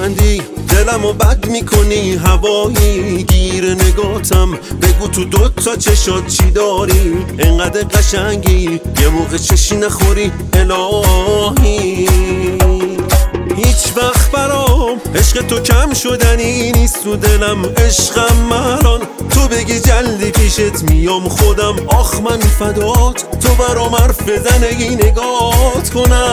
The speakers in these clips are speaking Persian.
میخندی دلمو بد میکنی، هوایی گیر نگاتم. بگو تو دوتا چشات چی داری، انقدر قشنگی یه موقع چشی نخوری الهی. هیچ وقت برام عشق تو کم شدنی نیست تو دلم، عشقم مران تو بگی جلدی پیشت میام خودم. آخ من فدات تو برام حرف بزنگی نگات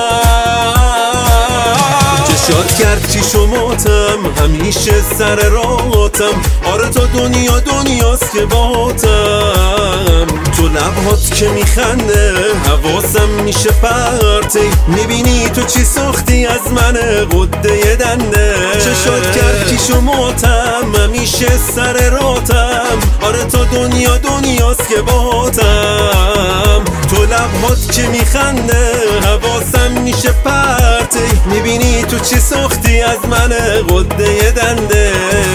کنم. چشات کرد چی شماتم همیشه سر راتم، آره تا دنیا دنیاست که باتم. تو لبهات که میخنده حواسم میشه پرتی، میبینی تو چی ساختی از من قده دنده. چشات کرد چی شماتم همیشه سر راتم، آره تا دنیا دنیاست که باتم. تو لبهات که میخنده حواسم میشه پرتی، میبینی تو چی ساختی از من قده دنده.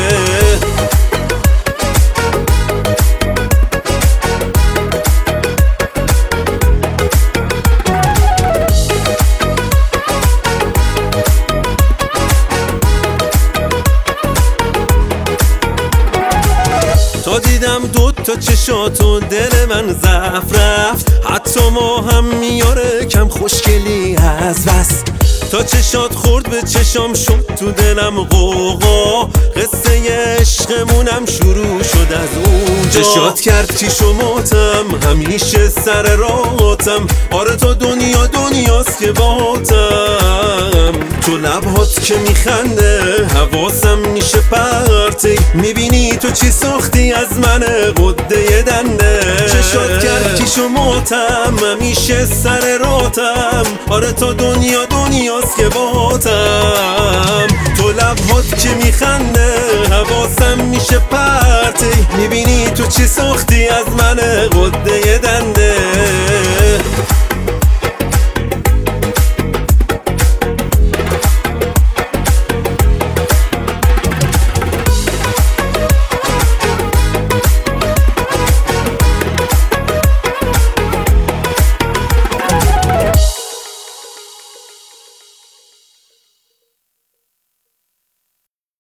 تا دیدم دوتا چشاتو دل من ضعف رفت، حتی ما هم میاره کم خوشگلی از بس. تا چشات خورد به چشام شد تو دلم غوغا، قصه عشقمونم شروع شد از اونجا. چشات کرد چی شماتم همیشه سر راتم، آره تا دنیا دنیاست که باتم. تو لبهات که میخنده حواسم میشه پرتی، میبینی تو چی ساختی از من قده دنده. چشات کرد چی شماتم همیشه سر راتم، آره تا دنیا دنیاست که باتم. تو لبهات که میخنده حواسم میشه پرتی، میبینی تو چی ساختی از من قده دنده.